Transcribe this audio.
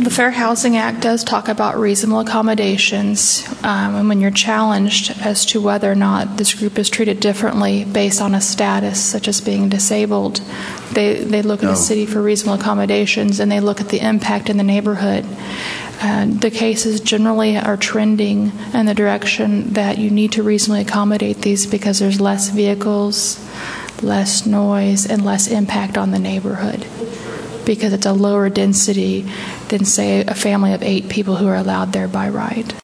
The Fair Housing Act does talk about reasonable accommodations, and when you're challenged as to whether or not this group is treated differently based on a status such as being disabled, they look at the city for reasonable accommodations, and they look at the impact in the neighborhood. The cases generally are trending in the direction that you need to reasonably accommodate these because there's less vehicles, less noise, and less impact on the neighborhood, because it's a lower density than, say, a family of 8 people who are allowed there by right.